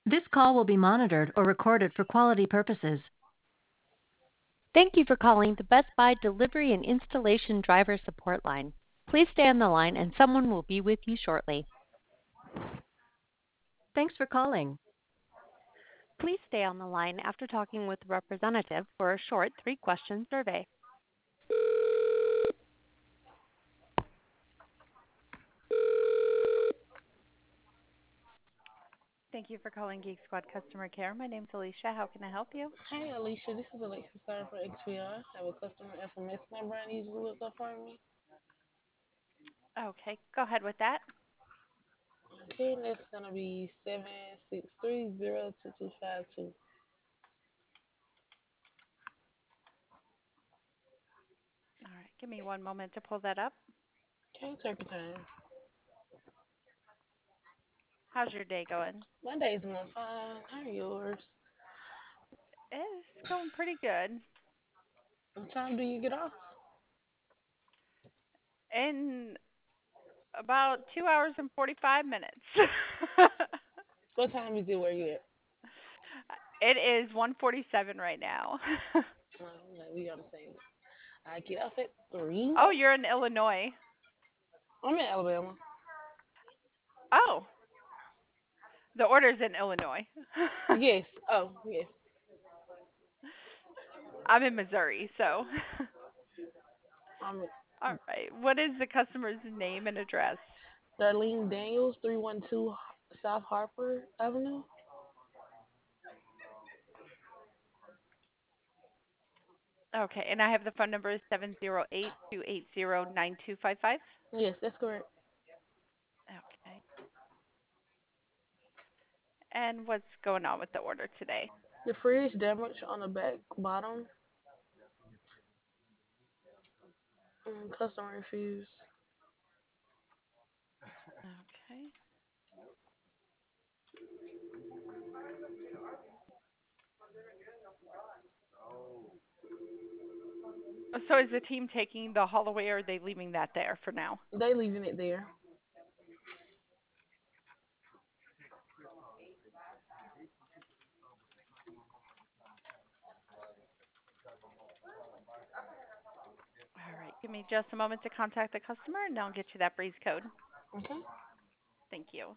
This call will be monitored or recorded for quality purposes. Thank you for calling the Best Buy Delivery and Installation Driver Support Line. Please stay on the line and someone will be with you shortly. Thanks for calling. Please stay on the line after talking with the representative for a short 3-question survey. Thank you for calling Geek Squad Customer Care. My name's Alicia. How can I help you? Hey Alicia, this is Alexa Star for XPR. I have a customer information number I need you to look up for me. Okay, go ahead with that. Okay, that's gonna be 763022252. All right, give me one moment to pull that up. Okay, take your time. How's your day going? My day's going fine. How are yours? It's going pretty good. What time do you get off? In about 2 hours and 45 minutes. What time is it where you at? It is 1:47 right now. Like we on the same. I get off at 3. Oh, you're in Illinois. I'm in Alabama. Oh, the order's in Illinois. Yes. Oh, yes. I'm in Missouri, so. I'm All right. What is the customer's name and address? Darlene Daniels, 312 South Harper Avenue. Okay, and I have the phone number is 708-280-9255. Yes, that's correct. Okay. And what's going on with the order today? The fridge damage on the back bottom. Customer refused. Okay. So is the team taking the haul away or are they leaving that there for now? They leaving it there. All right. Give me just a moment to contact the customer and I'll get you that breeze code. Okay. Thank you.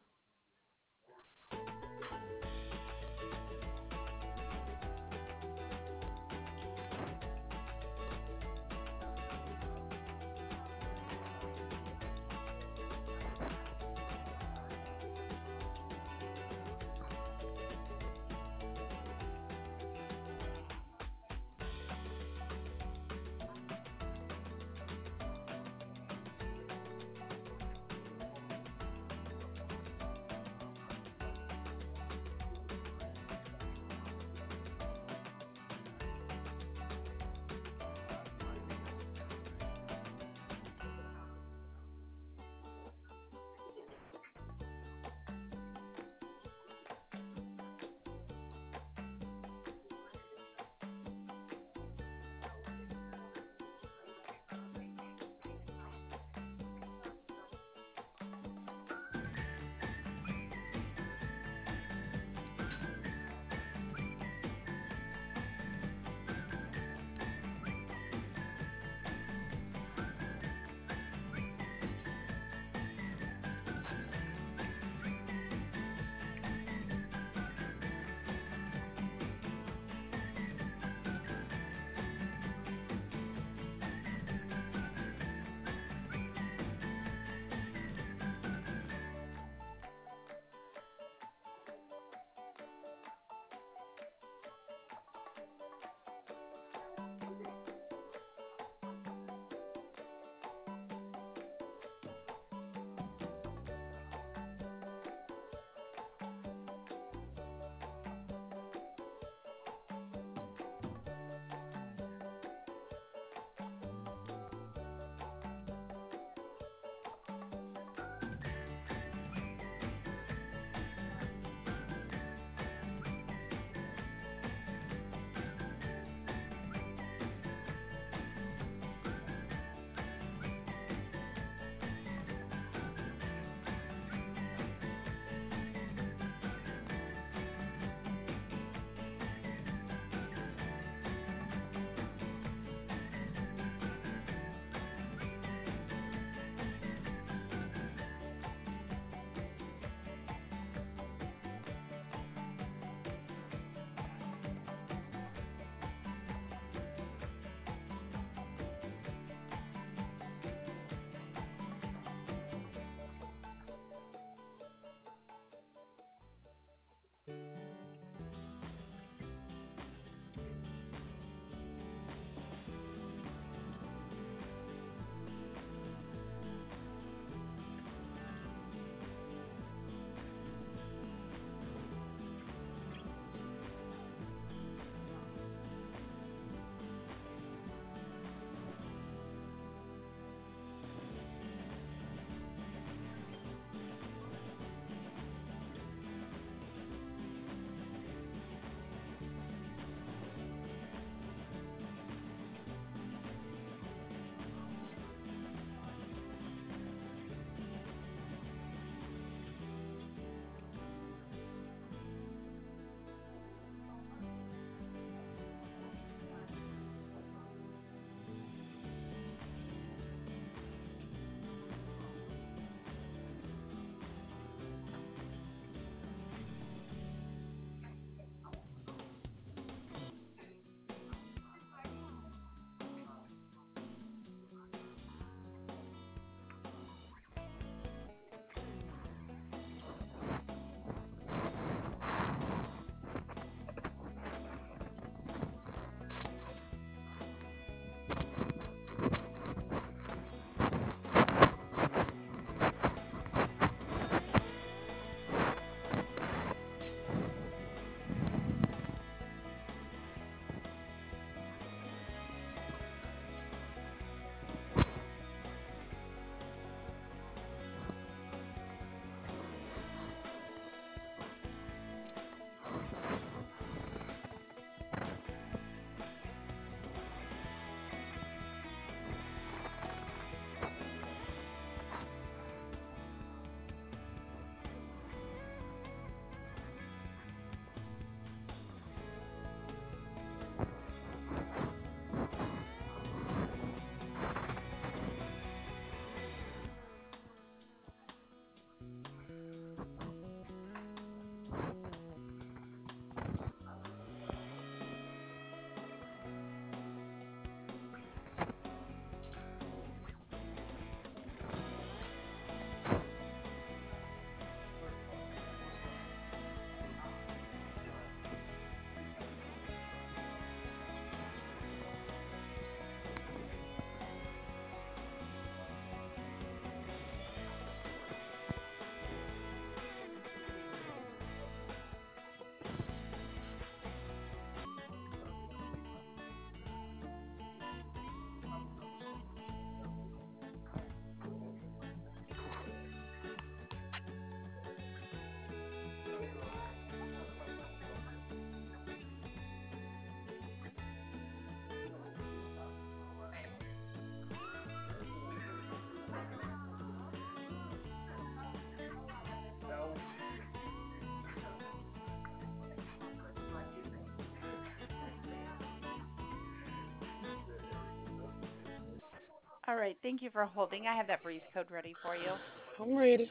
All right, thank you for holding. I have that breeze code ready for you. I'm ready.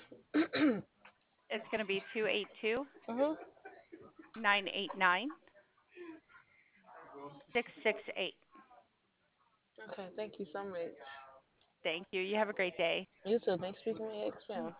It's going to be 282 Uh-huh. 989 668. Okay, thank you so much. Thank you. You have a great day. You too. Thanks for speaking to me, XPM.